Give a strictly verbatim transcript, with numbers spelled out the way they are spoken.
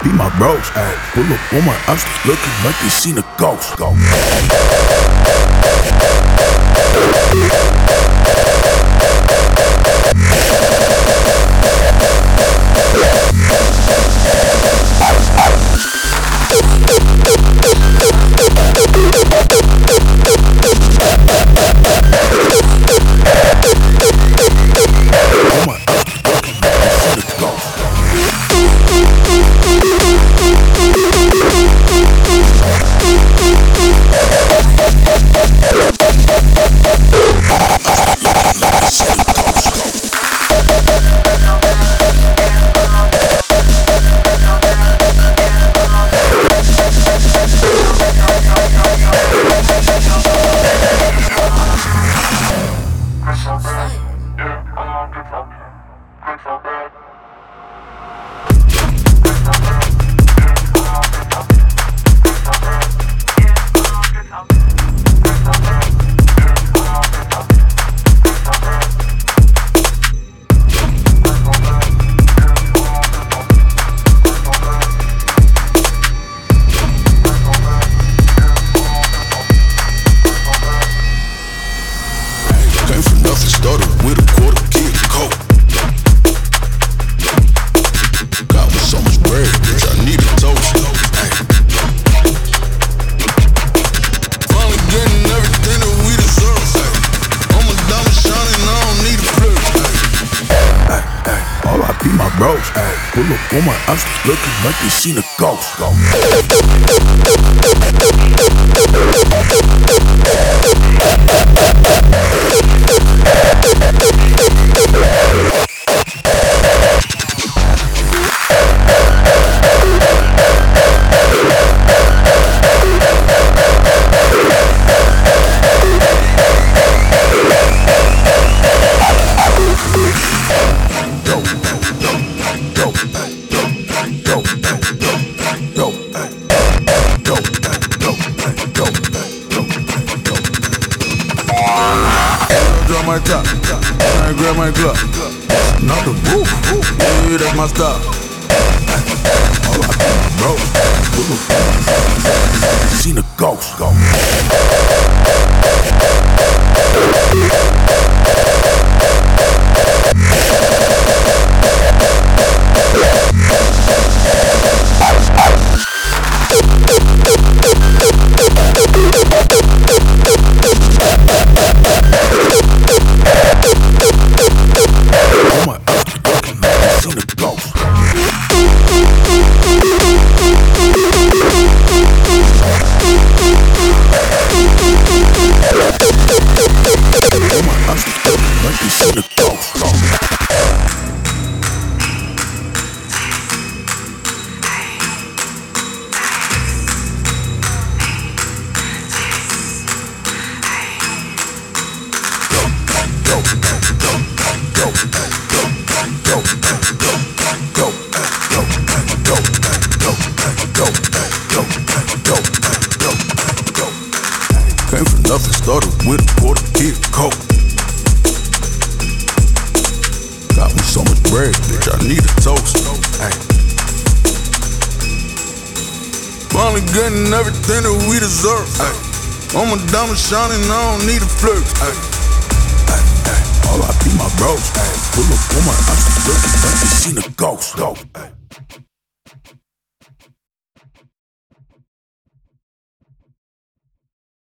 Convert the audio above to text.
Be my bros, ayy. Pull up on my ops, looking like they seen a ghost. Go. Started with a quarter kid coat. Got me so much bread, bitch, I need a toast. Ay. Finally getting everything that we deserve. Ay. I'm a diamond shining, I don't need a flirt. Ay, ay, all I be my bros. Ay. Pull up on my ops, looking like they seen a ghost. Go. My top, and I grab my glove. Not the roof, yeah, that's my style. All I do, bro, seen a ghost, go. Came from nothing, started with a quarter kid coat. Got me so much bread, bitch, I need a toast. Ay. Finally getting everything that we deserve. Ay. I'm a diamond shining, I don't need a flirt. Ay. Ay, ay, all I be my bros. Ay. Pull up on my ops, looking like they seen a ghost. Go. Ay.